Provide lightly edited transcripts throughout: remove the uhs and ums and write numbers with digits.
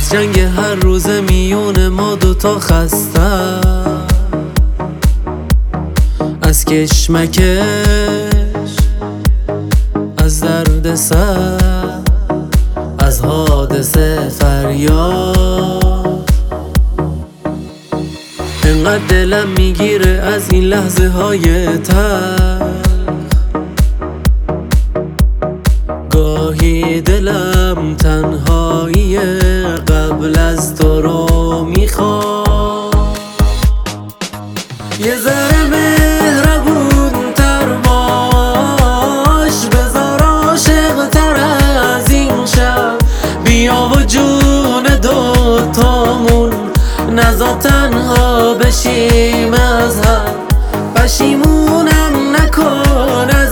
از جنگ هر روز میون ما دوتا خستم، از کشمکش، از درد سر، از حادثه فریاد. انقدر دلم میگیره از این لحظه های تلخ، گاهی دلم تنهایی قبل از تو رو میخواد. یه ذره مهربون تر باش، بذار عاشق تر از این شب. بیا و جون دوتامون نذار تنها بشیم از هم. پشیمونم نکن از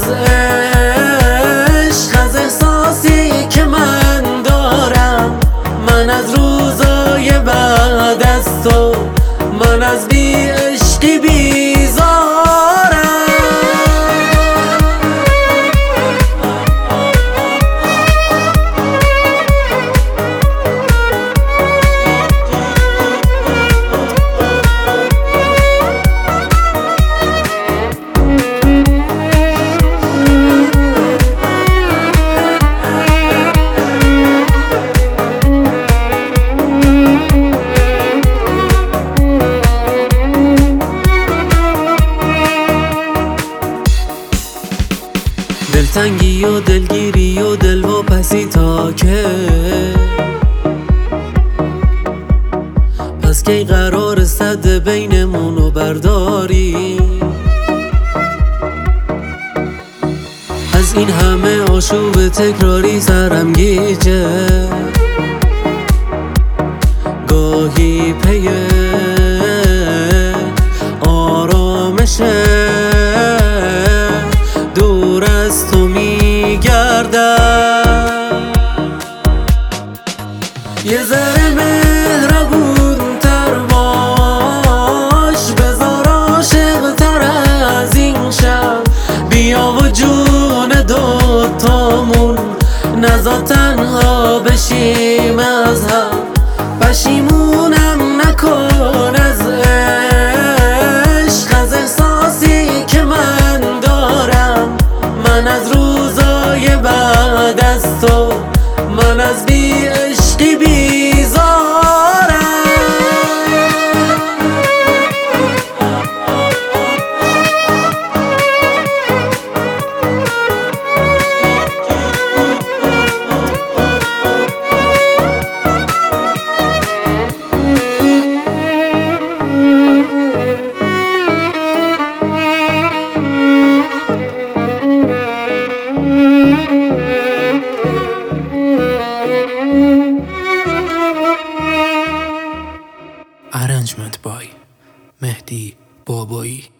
عشق، از احساسی که من دارم. من از روزای بعد از تو، من از بی عشقی بیزارم. دلتنگی و دلگیری و دلواپسی تا که، پس کی قرار صد بینمونو برداری؟ از این همه آشوب تکراری سرم گیجه، گاهی پی آرامشه دور از تو میگردم. یه ذره مهربون تر باش، بذار عاشق تر از این شب. بیا و جون دوتامون نذار تنها بشیم از هم. پشیمونم نکن از عشق، از احساسی که من دارم. من از روزای بعد از تو، من از بی عشقی بیزارم. Arrangement by Mehdi Baboi.